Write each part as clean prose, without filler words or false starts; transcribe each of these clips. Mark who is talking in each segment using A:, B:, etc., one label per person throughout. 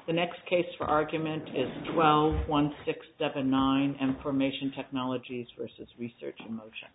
A: The next case for argument is 12-1679, Information Technologies versus Research in Motion.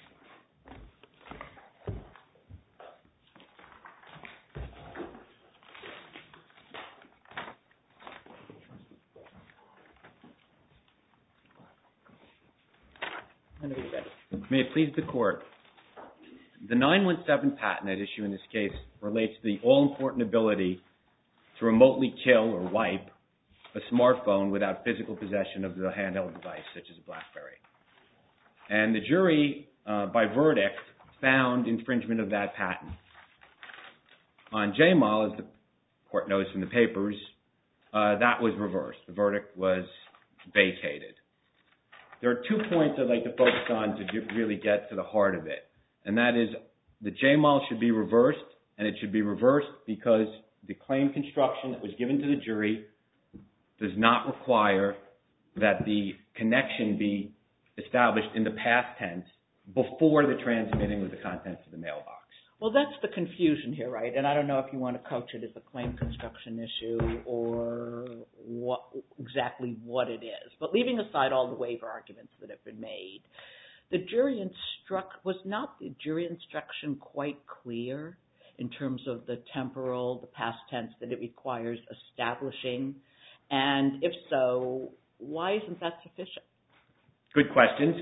B: May it please the Court. The 917 patent at issue in this case relates to the all-important ability to remotely kill or wipe a smartphone without physical possession of the handheld device, such as a BlackBerry. And the jury, by verdict, found infringement of that patent. On JMAL, as the Court knows from the papers, that was reversed. The verdict was vacated. There are 2 points I'd like to focus on to really get to the heart of it. And that is, the JMAL should be reversed, and it should be reversed because the claim construction that was given to the jury does not require that the connection be established in the past tense before the transmitting of the contents of the mailbox.
A: Well, that's the confusion here, right? And I don't know if you want to couch it as a claim construction issue or exactly what it is. But leaving aside all the waiver arguments that have been made, was not the jury instruction quite clear in terms of the temporal, the past tense, that it requires establishing? And if so, why isn't that sufficient?
B: Good questions.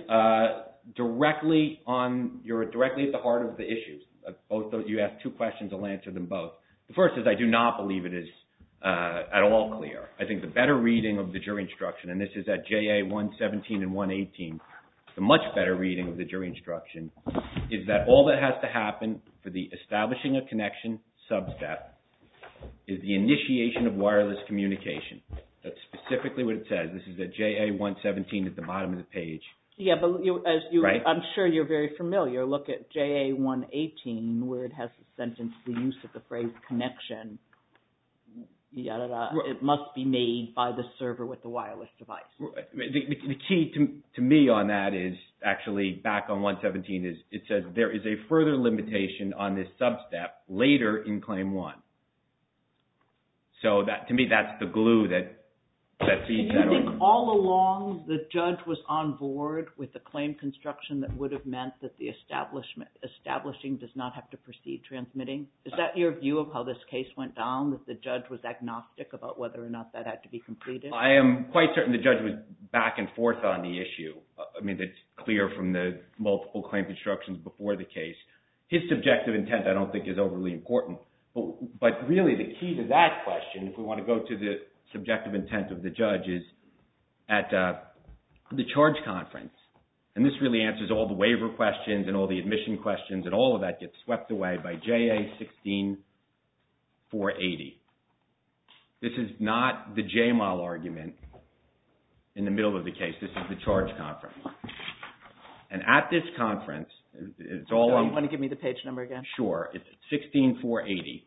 B: You're directly at the heart of the issues. You asked 2 questions, I'll answer them both. The first is I do not believe it is at all clear. I think the better reading of the jury instruction, and this is at JA 117 and 118, the much better reading of the jury instruction is that all that has to happen for the establishing a connection substep is the initiation of wireless communication. That's specifically what it says. This is at JA 117 at the bottom of the page.
A: Yeah, but
B: right?
A: I'm sure you're very familiar. Look at JA 118 where it has the sentence, the use of the phrase connection, yada, yada. It must be made by the server with the wireless device.
B: The key to me on that is actually back on 117 is it says there is a further limitation on this substep later in Claim 1. So that to me that's the glue that feeds that.
A: Do you think all along the judge was on board with the claim construction that would have meant that the establishing does not have to precede transmitting? Is that your view of how this case went down, that the judge was agnostic about whether or not that had to be completed?
B: I am quite certain the judge was back and forth on the issue. I mean, it's clear from the multiple claim constructions before the case. His subjective intent I don't think is overly important. But really the key to that question, if we want to go to the subjective intent of the judge, is at the charge conference. And this really answers all the waiver questions and all the admission questions, and all of that gets swept away by JA 16480. This is not the JMAL argument in the middle of the case. This is the charge conference. And at this conference, it's all
A: so
B: on...
A: You want to give me the page number again?
B: Sure. It's 16480.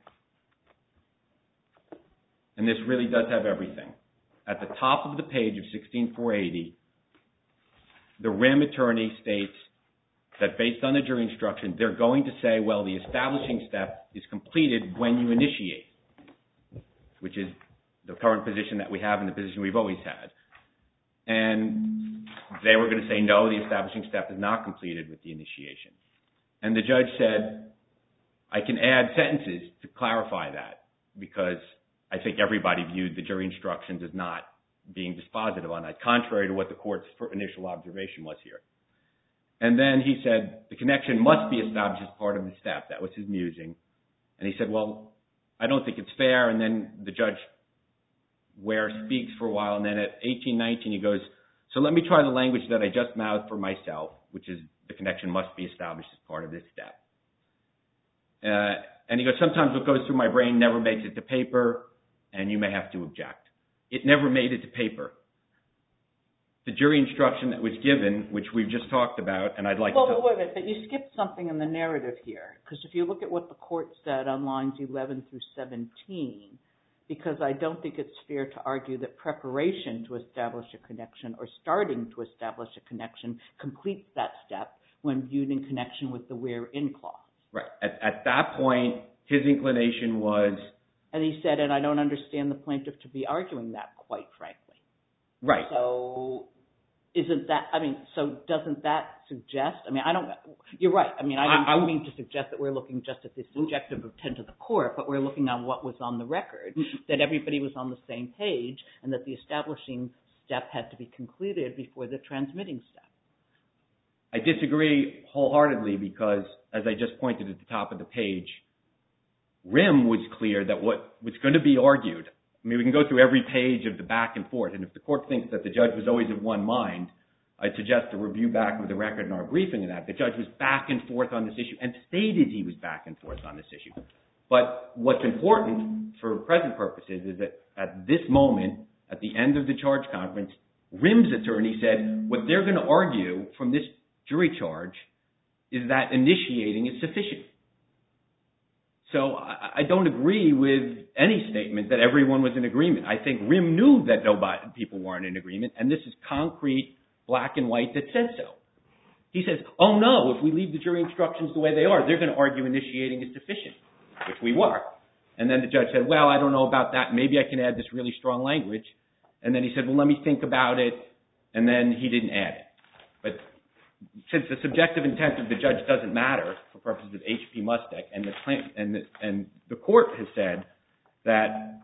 B: And this really does have everything. At the top of the page of 16480, the RIM attorney states that based on the jury instruction, they're going to say, well, the establishing step is completed when you initiate, which is the current position that we have and the position we've always had. And they were going to say, no, the establishing step is not completed with the initiation. And the judge said, I can add sentences to clarify that because I think everybody viewed the jury instructions as not being dispositive on that, contrary to what the court's initial observation was here. And then he said, the connection must be established as part of the step. That was his musing. And he said, well, I don't think it's fair. And then the judge Ware speaks for a while, and then at 1819 he goes, so let me try the language that I just mouthed for myself, which is the connection must be established as part of this step. And he goes, sometimes what goes through my brain never makes it to paper, and you may have to object. It never made it to paper. The jury instruction that was given, which we've just talked about, and I'd like to...
A: Wait a minute, but you skipped something in the narrative here, because if you look at what the court said on lines 11 through 17, because I don't think it's fair to argue that preparation to establish a connection or starting to establish a connection completes that step when viewed in connection with the where-in clause.
B: Right. At that point, his inclination was
A: And he said, and I don't understand the plaintiff to be arguing that, quite frankly.
B: Right.
A: So doesn't that suggest, you're right. I don't mean to suggest that we're looking just at the subjective intent of the court, but we're looking on what was on the record, that everybody was on the same page, and that the establishing step had to be concluded before the transmitting step.
B: I disagree wholeheartedly because, as I just pointed at the top of the page, RIM was clear that what was going to be argued, we can go through every page of the back and forth, and if the court thinks that the judge was always of one mind, I'd suggest a review back of the record in our briefing of that. The judge was back and forth on this issue and stated he was back and forth on this issue. But what's important for present purposes is that at this moment, at the end of the charge conference, RIM's attorney said what they're going to argue from this jury charge is that initiating is sufficient. So I don't agree with any statement that everyone was in agreement. I think RIM knew that people weren't in agreement, and this is concrete, black and white, that said so. He says, oh no, if we leave the jury instructions the way they are, they're going to argue initiating is sufficient, which we were. And then the judge said, well, I don't know about that. Maybe I can add this really strong language. And then he said, well, let me think about it. And then he didn't add it. But since the subjective intent of the judge doesn't matter for purposes of HP Mustek, and the court has said that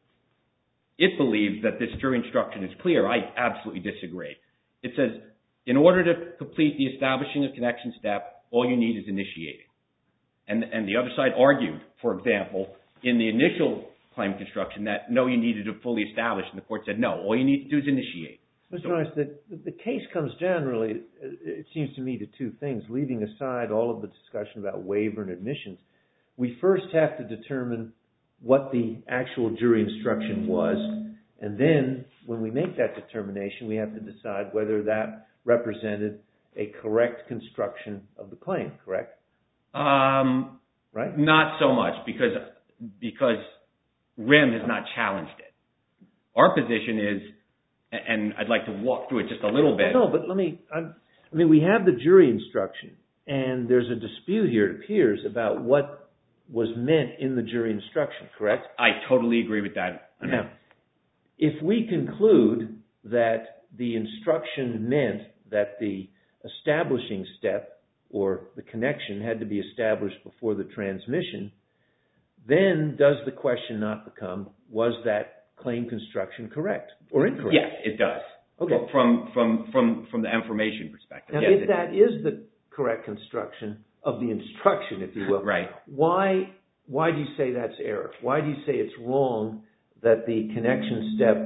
B: it believes that this jury instruction is clear, I absolutely disagree. It says, in order to complete the establishing a connection step, all you need is initiating. And the other side argued, for example, in the initial claim construction that, no, you needed to fully establish, and the court said, no, all you need to do is initiate.
C: Mr. Rice, the case comes down really, it seems to me, to two things. Leaving aside all of the discussion about waiver and admissions, we first have to determine what the actual jury instruction was, and then when we make that determination, we have to decide whether that represented a correct construction of the claim, correct? Right?
B: Not so much, because RIM has not challenged it. Our position is, and I'd like to walk through it just a little bit.
C: No, but we have the jury instruction, and there's a dispute here, it appears, about what was meant in the jury instruction, correct?
B: I totally agree with that.
C: Now, if we conclude that the instruction meant that the establishing step or the connection had to be established before the transmission, then does the question not become, was that claim construction correct or incorrect?
B: Yes, it does.
C: Okay.
B: From the information perspective.
C: Now,
B: yes,
C: if that is the correct construction of the instruction, if you will,
B: right.
C: Why do you say that's error? Why do you say it's wrong that the connection step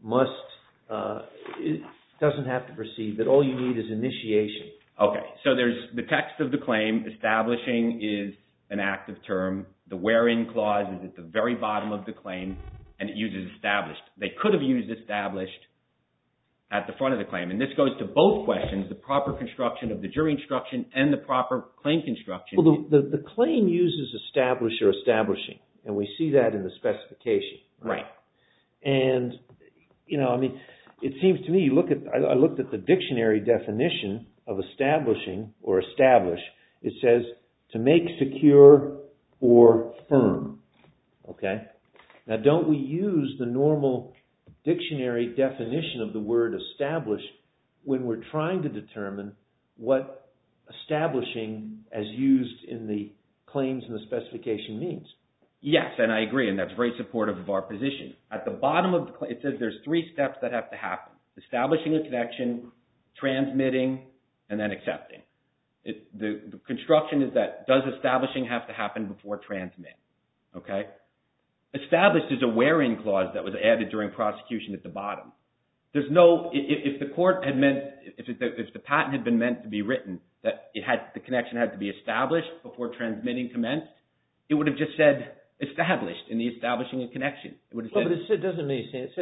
C: doesn't have to proceed, that all you need is initiation? Okay.
B: So there's the text of the claim. Establishing is an active term. The wherein clause is at the very bottom of the claim, and it uses established. They could have used established at the front of the claim. And this goes to both questions, the proper construction of the jury instruction and the proper claim construction.
C: Well, the claim uses establish or establishing, and we see that in the specification.
B: Right.
C: And, it seems to me, I looked at the dictionary definition of establishing or establish. It says to make secure or firm. Okay? Now, don't we use the normal dictionary definition of the word establish when we're trying to determine what establishing as used in the claims and the specification means?
B: Yes, and I agree, and that's very supportive of our position. At the bottom of the claim, it says there's 3 steps that have to happen. Establishing a connection, transmitting, and then accepting. The construction is that does establishing have to happen before transmit? Okay? Established is a wherein clause that was added during prosecution at the bottom. There's no, if the court had meant, if the patent had been meant to be written that the connection had to be established before transmitting commenced, it would have just said established in the establishing a connection. It would have said,
C: but it doesn't make sense.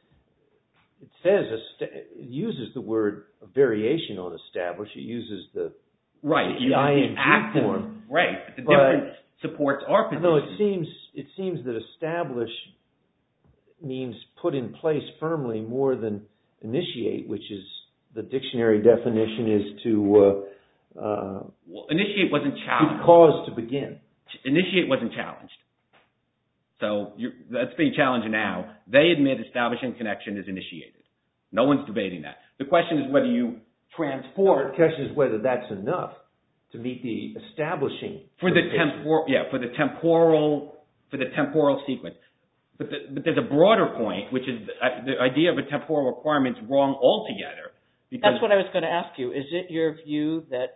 C: It uses the word variation on establish. It uses the ing form.
B: Right. But the difference supports our position.
C: No, it seems that establish means put in place firmly more than initiate, which is the dictionary definition is to
B: initiate wasn't challenged.
C: To cause to begin.
B: Initiate wasn't challenged. So that's being challenged now. They admit establishing connection is initiated. No one's debating that. The question is whether you transport.
C: The question is whether that's enough to meet the establishing
B: for the temporal sequence. But there's a broader point, which is the idea of a temporal requirement is wrong altogether.
A: That's what I was going to ask you. Is it your view that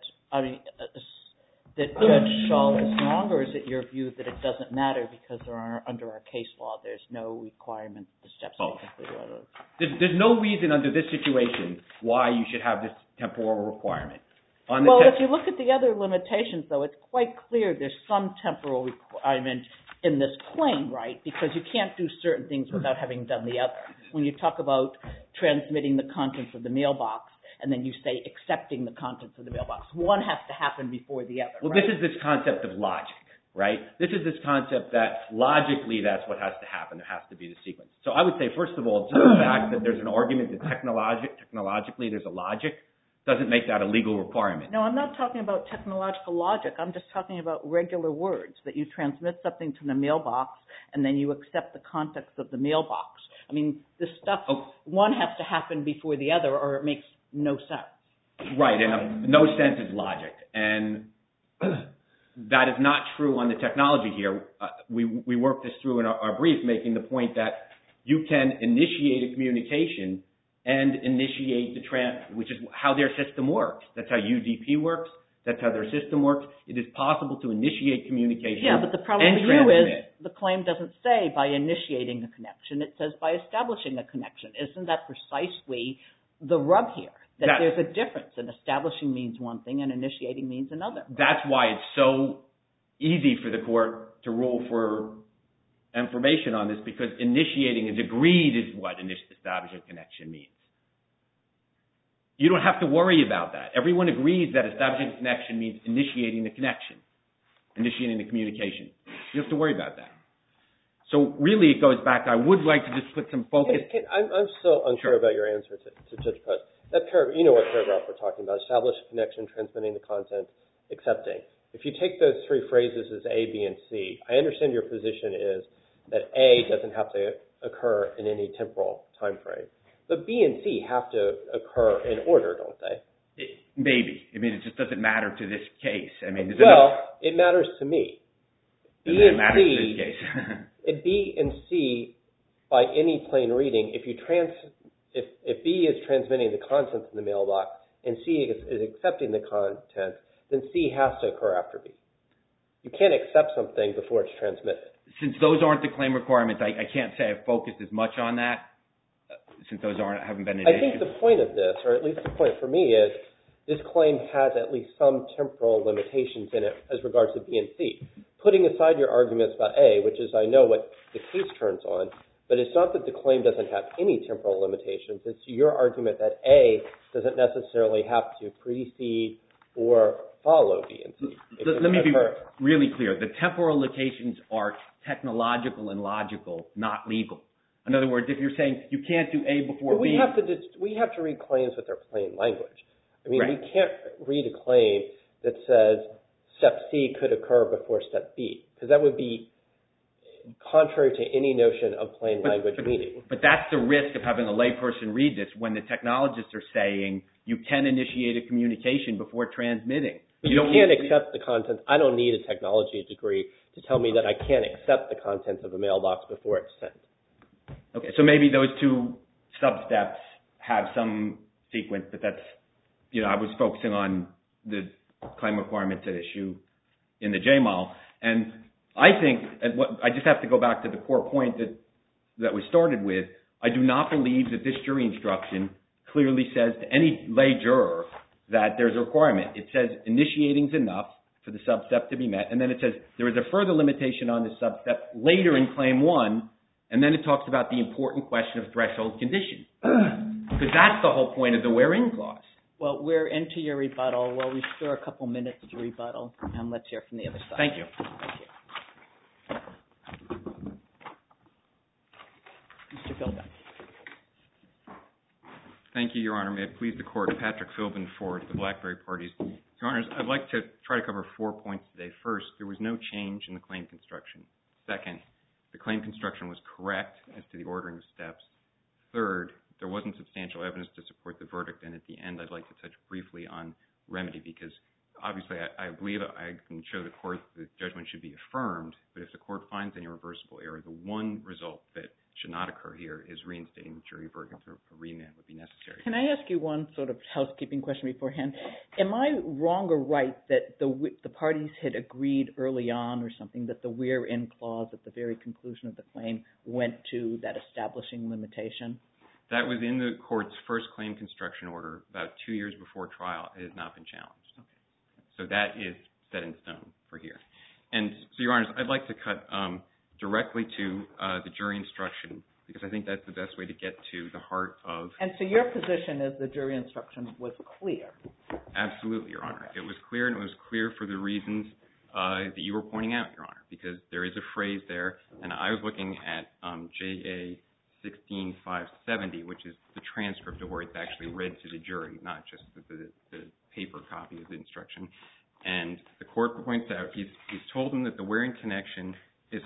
A: Judge Schall is wrong, or is it your view that it doesn't matter because under our case law there's no requirement the steps be completed?
B: There's no reason under this situation why you should have this temporal requirement.
A: If you look at the other limitations, though, it's quite clear there's some temporal requirement in this claim, right? Because you can't do certain things without having done the other. When you talk about transmitting the contents of the mailbox, and then you say accepting the contents of the mailbox, one has to happen before the other.
B: Well,
A: right?
B: This is this concept of logic, right? This is this concept that logically that's what has to happen. There has to be the sequence. So I would say, first of all, just the fact that there's an argument that technologically there's a logic doesn't make that a legal requirement.
A: No, I'm not talking about technological logic. I'm just talking about regular words, that you transmit something to the mailbox and then you accept the contents of the mailbox. I mean, this stuff, one has to happen before the other or it makes no sense.
B: Right, and no sense is logic. And that is not true on the technology here. We worked this through in our brief, making the point that you can initiate a communication and initiate which is how their system works. That's how UDP works. That's how their system works. It is possible to initiate communication. Yeah,
A: but the problem for you is the claim doesn't say by initiating a connection. It says by establishing a connection. Isn't that precisely the rub here? That there's a difference, and establishing means one thing and initiating means another.
B: That's why it's so easy for the court to rule for information on this, because initiating is agreed is what establishing a connection means. You don't have to worry about that. Everyone agrees that establishing a connection means initiating the connection, initiating the communication. You don't have to worry about that. So really it goes back, I would like to just put some focus.
D: I'm still unsure about your answer to Judge Press. That paragraph, you know what paragraph we're talking about, establish a connection, transmitting the content, accepting. If you take those three phrases as A, B, and C, I understand your position is that A doesn't have to occur in any temporal time frame. But B and C have to occur in order, don't they?
B: Maybe. I mean, it just doesn't matter to this case. I mean,
D: it matters to me. B and C, by any plain reading, if B is transmitting the contents in the mailbox and C is accepting the content, then C has to occur after B. You can't accept something before it's transmitted.
B: Since those aren't the claim requirements, I can't say I've focused as much on that, since those haven't been an issue.
D: I think the point of this, or at least the point for me, is this claim has at least some temporal limitations in it as regards to B and C. Putting aside your arguments about A, which is I know what the case turns on, but it's not that the claim doesn't have any temporal limitations. It's your argument that A doesn't necessarily have to precede or follow B and C.
B: Let me be really clear. The temporal limitations are technological and logical, not legal. In other words, if you're saying you can't do A before B...
D: We have to read claims with their plain language. I mean,
B: right.
D: We can't read a claim that says step C could occur before step B, because that would be contrary to any notion of plain language meaning.
B: But that's the risk of having a layperson read this when the technologists are saying you can initiate a communication before transmitting.
D: You can't accept the contents. I don't need a technology degree to tell me that I can't accept the contents of a mailbox before it's sent.
B: Okay, so maybe those two sub-steps have some sequence, but that's, I was focusing on the claim requirements at issue in the JMAL. And I think, I just have to go back to the core point that we started with. I do not believe that this jury instruction clearly says to any lay juror that there's a requirement. It says initiating is enough for the sub-step to be met, and then it says there is a further limitation on the sub-step later in Claim 1, and then it talks about the important question of threshold condition. Because that's the whole point of the where-in clause.
A: Well, we're into your rebuttal. Well, we still have a couple minutes to rebuttal, and let's hear from the other side.
B: Thank you.
A: Mr. Philbin.
E: Thank you, Your Honor. May it please the Court, Patrick Philbin for the BlackBerry parties. Your Honors, I'd like to try to cover 4 points today. First, there was no change in the claim construction. Second, the claim construction was correct as to the ordering of steps. Third, there wasn't substantial evidence to support the verdict. And at the end, I'd like to touch briefly on remedy, because obviously I believe I can show the court that the judgment should be affirmed, but if the court finds any reversible error, the one result that should not occur here is reinstating the jury verdict, or a remand would be necessary.
A: Can I ask you one sort of housekeeping question beforehand? Am I wrong or right that the parties had agreed early on or something that the where-in clause at the very conclusion of the claim went to that establishing limitation?
E: That was in the court's first claim construction order about 2 years before trial. It has not been challenged.
A: Okay.
E: So that is set in stone for here. And so, Your Honors, I'd like to cut directly to the jury instruction, because I think that's the best way to get to the heart of...
A: And so your position is the jury instruction was clear? Absolutely,
E: Your Honor. It was clear, and it was clear for the reasons that you were pointing out, Your Honor, because there is a phrase there, and I was looking at JA 16570, which is the transcript of where it's actually read to the jury, not just the paper copy of the instruction. And the court points out, he's told them that the where-in connection is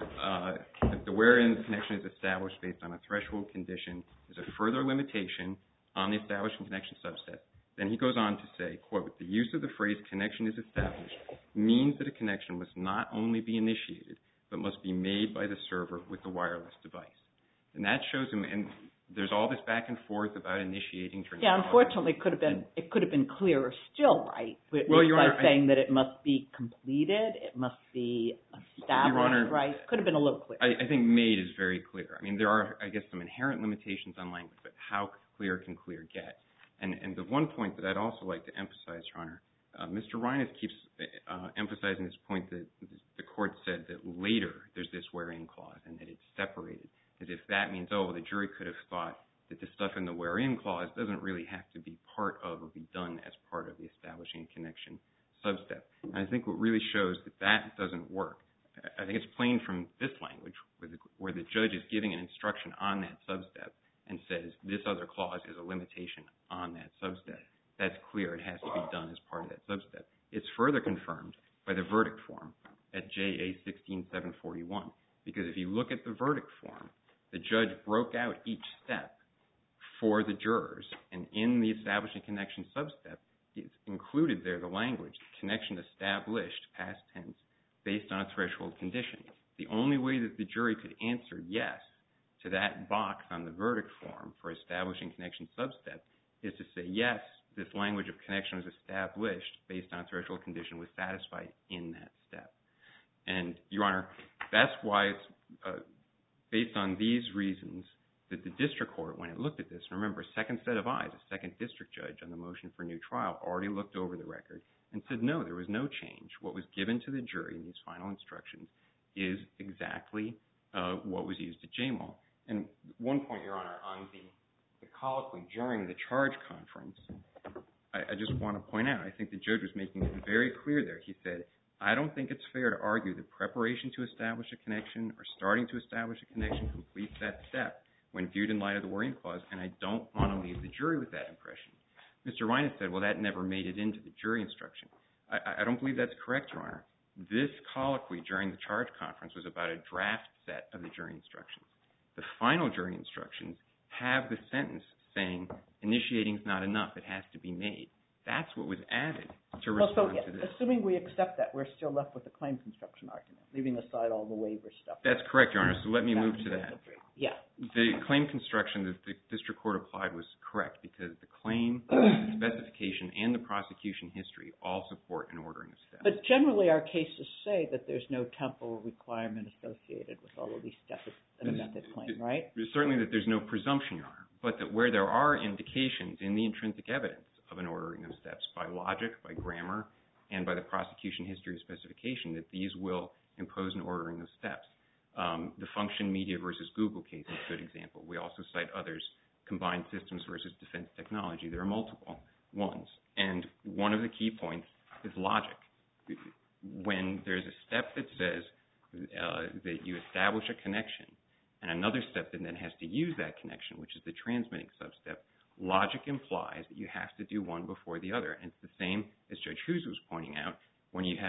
E: established based on a threshold condition is a further limitation on the establishing connection subset. Then he goes on to say, quote, the use of the phrase connection is established means that a connection must not only be initiated, but must be made by the server with the wireless device. And that shows him, and there's all this back and forth about initiating.
A: Yeah, unfortunately, it could have been clearer still, right?
E: Well, Your Honor,
A: by saying that it must be completed, it must be established,
E: Your Honor,
A: right? Could have been a little clearer.
E: I think made is very clear. I mean, there are, I guess, some inherent limitations on language, but how clear can clear get? And the one point that I'd also like to emphasize, Your Honor, Mr. Reines keeps emphasizing this point that the court said that later there's this where-in clause and that it's separated, as if that means, oh, the jury could have thought that the stuff in the where-in clause doesn't really have to be part of or be done as part of the establishing connection substep. And I think what really shows that that doesn't work, I think it's plain from this language where the judge is giving an instruction on that substep and says this other clause is a limitation on that substep. That's clear. It has to be done as part of that substep. It's further confirmed by the verdict form at JA 16741, because if you look at the verdict form, the judge broke out each step for the jurors, and in the establishing connection substep, it's included there the language, connection established, past tense, based on a threshold condition. The only way that the jury could answer yes to that box on the verdict form for establishing connection substep is to say yes, this language of connection was established based on a threshold condition was satisfied in that step. And, Your Honor, that's why it's based on these reasons that the district court, when it looked at this, remember, second set of eyes, a second district judge on the motion for new trial already looked over the record and said no, there was no change. What was given to the jury in these final instructions is exactly what was used at JMAL. And one point, Your Honor, on the colloquy during the charge conference, I just want to point out, I think the judge was making it very clear there. He said, I don't think it's fair to argue that preparation to establish a connection or starting to establish a connection completes that step when viewed in light of the where-in clause, and I don't want to leave the jury with that impression. Mr. Reines said, well, that never made it into the jury instruction. I don't believe that's correct, Your Honor. This colloquy during the charge conference was about a draft set of the jury instructions. The final jury instructions have the sentence saying initiating is not enough, it has to be made. That's what was added to respond to this.
A: Assuming we accept that, we're still left with the claim construction argument, leaving aside all the waiver stuff.
E: That's correct, Your Honor, so let me move to that.
A: Yeah.
E: The claim construction that the district court applied was correct because the claim, the specification, and the prosecution history all support an ordering of steps.
A: But generally our cases say that there's no temporal requirement associated with all of these steps in a method claim, right?
E: Certainly that there's no presumption, Your Honor, but that where there are indications in the intrinsic evidence of an ordering of steps by logic, by grammar, and by the prosecution history specification, that these will impose an ordering of steps. The function media versus Google case is a good example. We also cite others, combined systems versus defense technology. There are multiple ones. And one of the key points is logic. When there's a step that says that you establish a connection, and another step that then has to use that connection, which is the transmitting substep, logic implies that you have to do one before the other. And it's the same as Judge Hughes was pointing out. When you have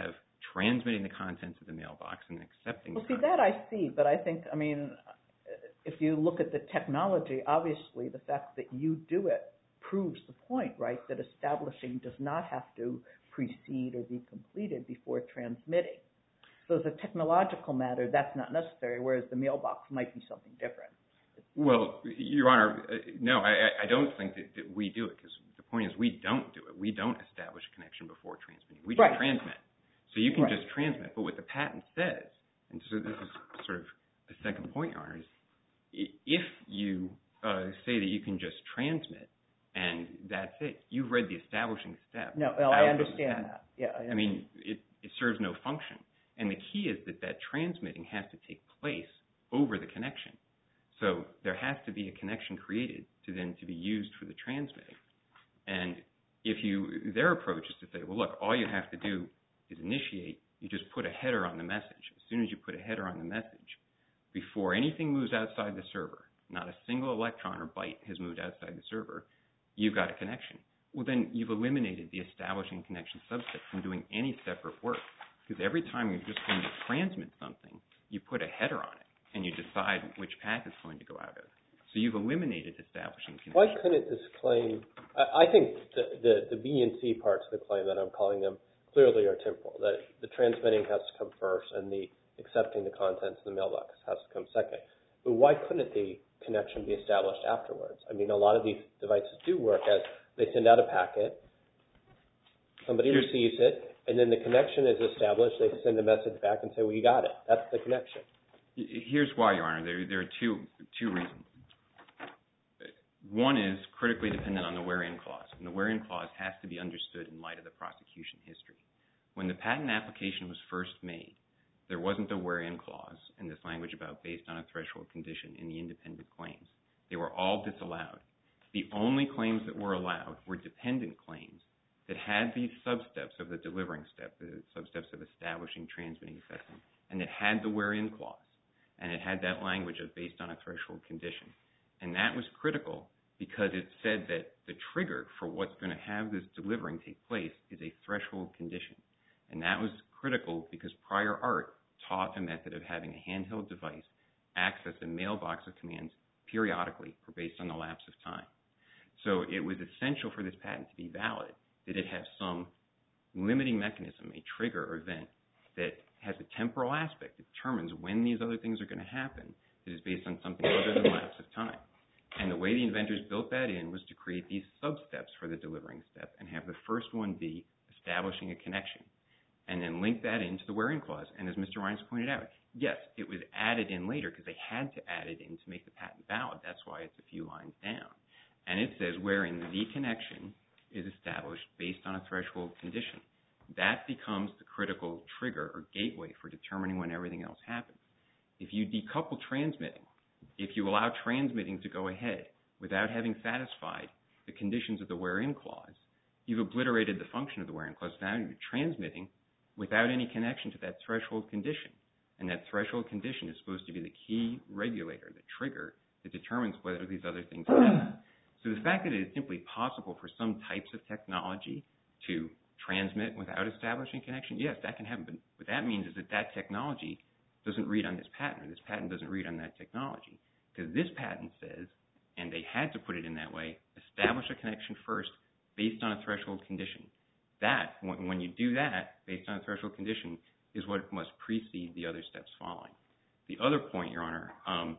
E: transmitting the contents of the mailbox and accepting.
A: Well, see, that I see, but I think, I mean, if you look at the technology, obviously the fact that you do it proves the point, right, that establishing does not have to precede or be completed before transmitting. So as a technological matter, that's not necessary, whereas the mailbox might be something different.
E: Well, Your Honor, no, I don't think that we do it, because the point is we don't do it. We don't establish a connection before transmitting. We just transmit. So you can just transmit. But what the patent says, and so this is sort of a second point, Your Honor, is if you say that you can just transmit and that's it, you've read the establishing step.
A: No, well, I understand that. Yeah,
E: I mean, it serves no function. And the key is that transmitting has to take place over the connection. So there has to be a connection created to be used for the transmitting. And their approach is to say, well, look, all you have to do is initiate. You just put a header on the message. As soon as you put a header on the message, before anything moves outside the server, not a single electron or byte has moved outside the server, you've got a connection. Well, then you've eliminated the establishing connection substep from doing any separate work. Because every time you're just going to transmit something, you put a header on it, and you decide which path it's going to go out of. So you've eliminated establishing connection.
D: Why couldn't this claim, I think the B and C parts of the claim that I'm calling them clearly are temporal, that the transmitting has to come first and the accepting the contents of the mailbox has to come second. But why couldn't the connection be established afterwards? I mean, a lot of these devices do work as they send out a packet, somebody receives it, and then the connection is established. They send a message back and say, well, you got it. That's the connection.
E: Here's why, Your Honor. There are two reasons. One is critically dependent on the where-in clause, and the where-in clause has to be understood in light of the prosecution history. When the patent application was first made, there wasn't a where-in clause in this language about based on a threshold condition in the independent claims. They were all disallowed. The only claims that were allowed were dependent claims that had these substeps of the delivering step, the substeps of establishing, transmitting, accepting, and it had the where-in clause, and it had that language of based on a threshold condition. And that was critical because it said that the trigger for what's going to have this delivering take place is a threshold condition. And that was critical because prior art taught a method of having a handheld device access a mailbox of commands periodically or based on the lapse of time. So it was essential for this patent to be valid that it have some limiting mechanism, a trigger or event that has a temporal aspect that determines when these other things are going to happen that is based on something other than lapse of time. And the way the inventors built that in was to create these substeps for the delivering step and have the first one be establishing a connection and then link that into the where-in clause. And as Mr. Reines pointed out, yes, it was added in later because they had to add it in to make the patent valid. That's why it's a few lines down. And it says wherein the connection is established based on a threshold condition. That becomes the critical trigger or gateway for determining when everything else happens. If you decouple transmitting, if you allow transmitting to go ahead without having satisfied the conditions of the where-in clause, you've obliterated the function of the where-in clause. Now you're transmitting without any connection to that threshold condition. And that threshold condition is supposed to be the key regulator, the trigger that determines whether these other things happen. So the fact that it is simply possible for some types of technology to transmit without establishing connection, yes, that can happen. But what that means is that that technology doesn't read on this patent, or this patent doesn't read on that technology. Because this patent says, and they had to put it in that way, establish a connection first based on a threshold condition. That, when you do that based on a threshold condition, is what must precede the other steps following. The other point, Your Honor,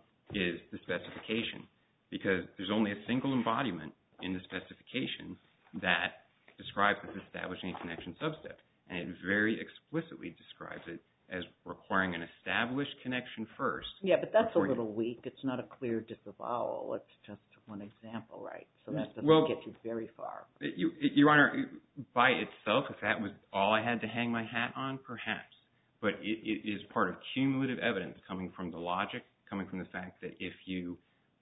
E: is the specification. Because there's only a single embodiment in the specification that describes this establishing a connection substep. And it very explicitly describes it as requiring an established connection first.
A: Yeah, but that's a little weak. It's not a clear disavowal. It's just one example, right? So that doesn't get you very far.
E: Your Honor, by itself, if that was all I had to hang my hat on, perhaps. But it is part of cumulative evidence coming from the logic, coming from the fact that if you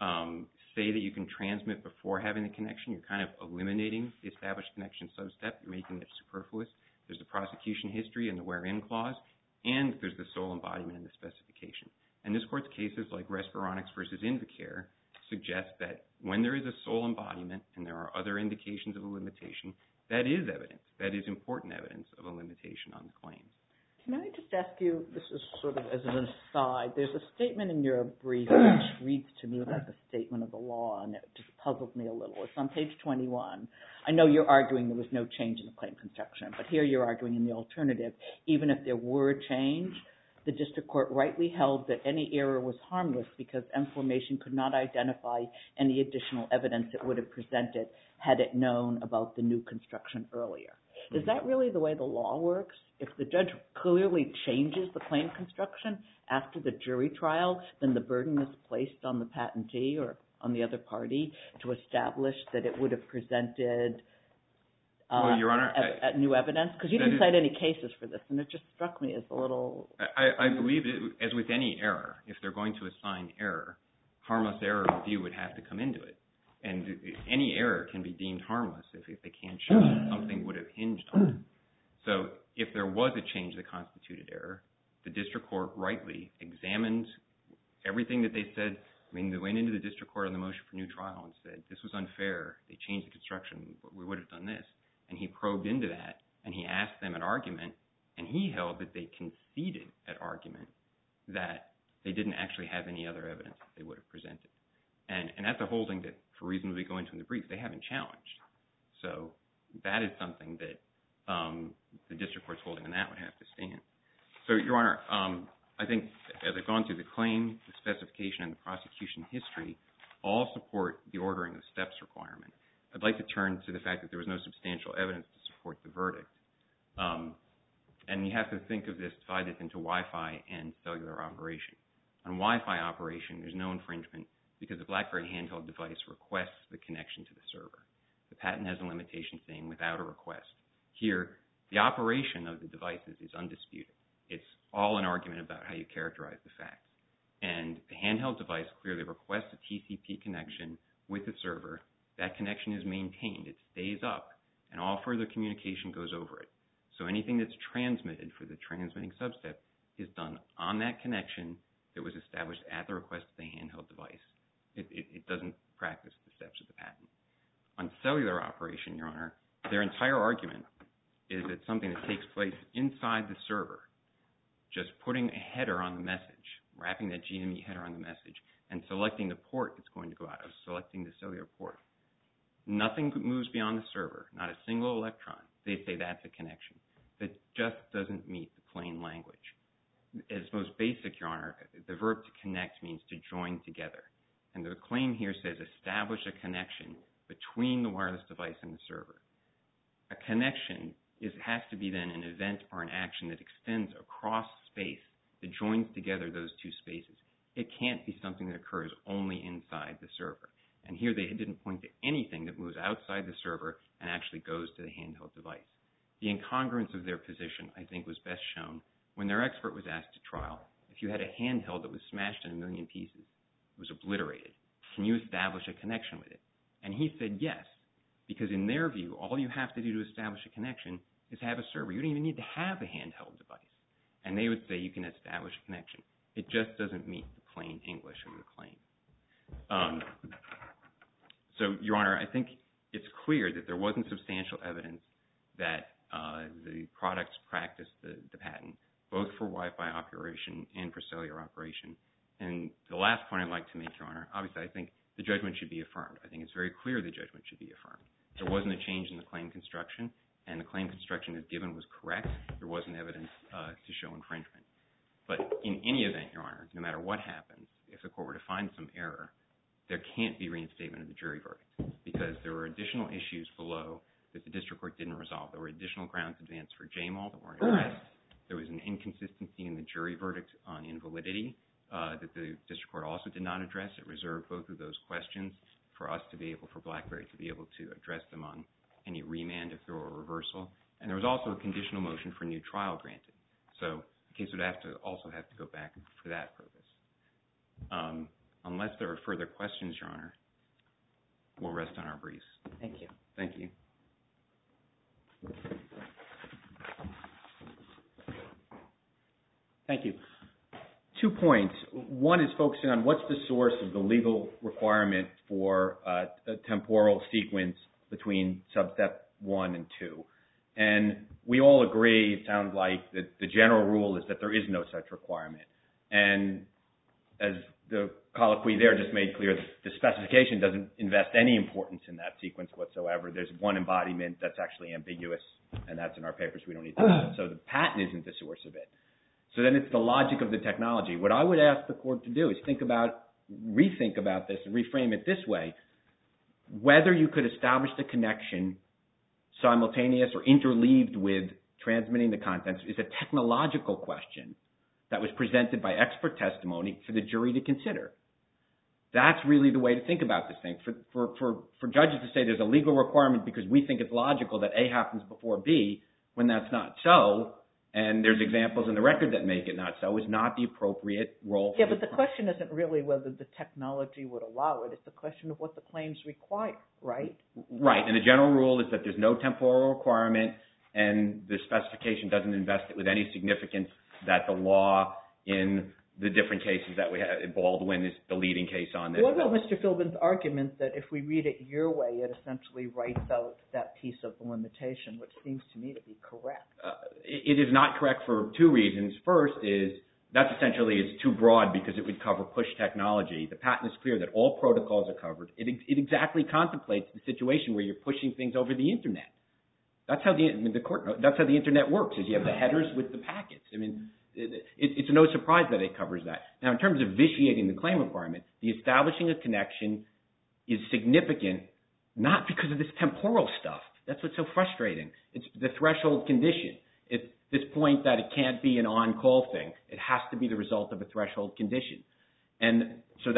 E: say that you can transmit before having the connection, you're kind of eliminating the established connection substep. You're making it superfluous. There's the prosecution history and the where-in clause, and there's the sole embodiment in the specification. And this Court's cases like Respironics versus Invacare suggest that when there is a sole embodiment and there are other indications of a limitation, that is evidence. That is important evidence of a limitation on the claims.
A: Can I just ask you, this is sort of as an aside, there's a statement in your brief which reads to me like a statement of the law, and it just puzzled me a little. It's on page 21. I know you're arguing there was no change in the claim construction, but here you're arguing in the alternative, even if there were a change, the district court rightly held that any error was harmless because M-Formation could not identify any additional evidence it would have presented had it known about the new construction earlier. Is that really the way the law works? If the judge clearly changes the claim construction after the jury trial, then the burden is placed on the patentee or on the other party to establish that it would have presented
E: Your Honor,
A: new evidence? Because you didn't cite any cases for this, and it just struck me as a little...
E: I believe, as with any error, if they're going to assign error, harmless error review would have to come into it. And any error can be deemed harmless if they can't show that something would have hinged on it. So if there was a change that constituted error, the district court rightly examined everything that they said. I mean, they went into the district court on the motion for new trial and said, this was unfair. They changed the construction. We would have done this. And he probed into that, and he asked them at argument, and he held that they conceded at argument that they didn't actually have any other evidence that they would have presented. And that's a holding that, for reasons we go into in the brief, they haven't challenged. So that is something that the district court's holding, and that would have to stand. So, Your Honor, I think as I've gone through the claim, the specification, and the prosecution history all support the ordering of steps requirement. I'd like to turn to the fact that there was no substantial evidence to support the verdict. And you have to think of this divided into Wi-Fi and cellular operation. On Wi-Fi operation, there's no infringement because the BlackBerry handheld device requests the connection to the server. The patent has a limitation saying without a request. Here, the operation of the devices is undisputed. It's all an argument about how you characterize the facts. And the handheld device clearly requests a TCP connection with the server. That connection is maintained. It stays up, and all further communication goes over it. So anything that's transmitted for the transmitting substep is done on that connection that was established at the request of the handheld device. It doesn't practice the steps of the patent. On cellular operation, Your Honor, their entire argument is that something that takes place inside the server, just putting a header on the message, wrapping that GME header on the message, and selecting the port it's going to go out of, selecting the cellular port. Nothing moves beyond the server, not a single electron. They say that's a connection. That just doesn't meet the plain language. As most basic, Your Honor, the verb to connect means to join together. And the claim here says establish a connection between the wireless device and the server. A connection has to be then an event or an action that extends across space, that joins together those two spaces. It can't be something that occurs only inside the server. And here they didn't point to anything that moves outside the server and actually goes to the handheld device. The incongruence of their position, I think, was best shown when their expert was asked to trial, if you had a handheld that was smashed in a million pieces, it was obliterated, can you establish a connection with it? And he said yes, because in their view, all you have to do to establish a connection is have a server. You don't even need to have a handheld device. And they would say you can establish a connection. It just doesn't meet the plain English of the claim. So, Your Honor, I think it's clear that there wasn't substantial evidence that the products practiced the patent, both for Wi-Fi operation and for cellular operation. And the last point I'd like to make, Your Honor, obviously I think the judgment should be affirmed. I think it's very clear the judgment should be affirmed. There wasn't a change in the claim construction, and the claim construction as given was correct. There wasn't evidence to show infringement. But in any event, Your Honor, no matter what happens, if the court were to find some error, there can't be reinstatement of the jury verdict because there were additional issues below that the district court didn't resolve. There were additional grounds advanced for JMAL that weren't addressed. There was an inconsistency in the jury verdict on invalidity that the district court also did not address. It reserved both of those questions for us to be able, for BlackBerry to be able to address them on any remand if there were a reversal. And there was also a conditional motion for new trial granted. So the case would also have to go back for that purpose. Unless there are further questions, Your Honor, we'll rest on our briefs.
A: Thank you.
E: Thank you.
B: Thank you. 2 points. One is focusing on what's the source of the legal requirement for a temporal sequence between substep 1 and 2. And we all agree, it sounds like, that the general rule is that there is no such requirement. And as the colloquy there just made clear, the specification doesn't invest any importance in that sequence whatsoever. There's one embodiment that's actually ambiguous, and that's in our papers. We don't need to. So the patent isn't the source of it. So then it's the logic of the technology. What I would ask the court to do is rethink about this and reframe it this way. Whether you could establish the connection simultaneous or interleaved with transmitting the contents is a technological question that was presented by expert testimony for the jury to consider. That's really the way to think about this thing. For judges to say there's a legal requirement because we think it's logical that A happens before B, when that's not so, and there's examples in the record that make it not so, is not the appropriate role.
A: Yeah, but the question isn't really whether the technology would allow it. It's the question of what the claims require, right?
B: Right, and the general rule is that there's no temporal requirement, and the specification doesn't invest it with any significance that the law in the different cases that we have, Baldwin is the leading case on this.
A: What about Mr. Philbin's argument that if we read it your way, it essentially writes out that piece of the limitation, which seems to me to be correct?
B: It is not correct for two reasons. First is that's essentially it's too broad because it would cover push technology. The patent is clear that all protocols are covered. It exactly contemplates the situation where you're pushing things over the internet. That's how that's how the internet works. Is you have the headers with the packets. I mean, it's no surprise that it covers that. Now, in terms of vitiating the claim requirement, the establishing a connection is significant not because of this temporal stuff. That's what's so frustrating. It's the threshold condition. It's this point that it can't be an on-call thing. It has to be the result of a threshold condition. And so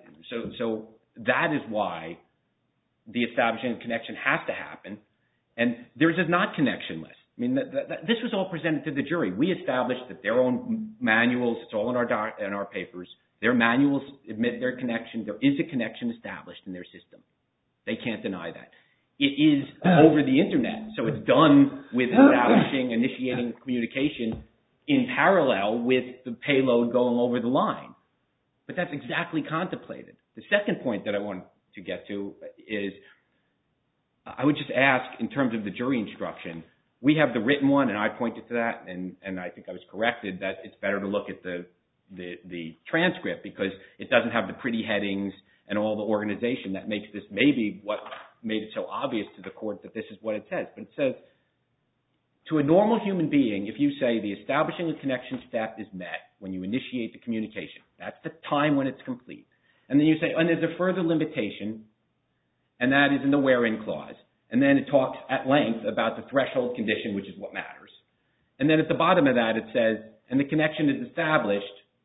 B: that is why the establishing a connection has to happen. And theirs is not connectionless. I mean, this was all presented to the jury. We established that their own manuals, it's all in our papers, their manuals admit their connection. There is a connection established in their system. They can't deny that. It is over the internet, so it's done with establishing, initiating communication in parallel with the payload going over the line. But that's exactly contemplated. The second point that I want to get to is I would just ask in terms of the jury instruction, we have the written one, and I pointed to that, and I think I was corrected that it's better to look at the transcript because it doesn't have the pretty headings and all the organization that makes this maybe what made it so obvious to the court that this is what it says. But it says, to a normal human being, if you say the establishing a connection step is met when you initiate the communication, that's the time when it's complete. And then you say, and there's a further limitation, and that is in the where-in clause. And then it talks at length about the threshold condition, which is what matters. And then at the bottom of that, it says, and the connection is established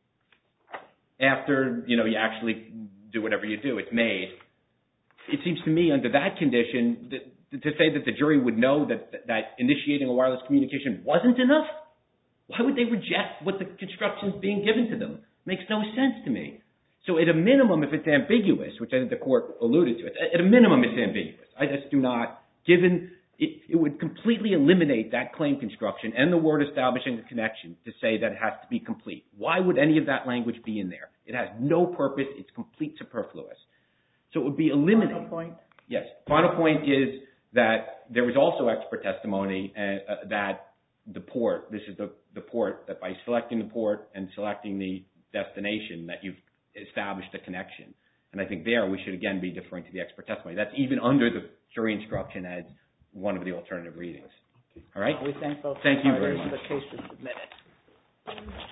B: after, you actually do whatever you do. It's made. It seems to me under that condition to say that the jury would know that initiating a wireless communication wasn't enough. Why would they reject what the construction is being given to them? Makes no sense to me. So at a minimum, if it's ambiguous, which I think the court alluded to, at a minimum it's ambiguous. I just do not, given it would completely eliminate that claim construction and the word establishing a connection to say that it has to be complete. Why would any of that language be in there? It has no purpose. It's complete superfluous. So it would be eliminated.
A: Final point?
B: Yes. Final point is that there was also expert testimony that the port, this is the port, that by selecting the port and selecting the destination that you've established a connection. And I think there we should again be deferring to the expert testimony. That's even under the jury instruction as one of the alternative readings. All right?
A: We thank both
B: Thank you very
A: parties.
B: much.
A: The case is submitted.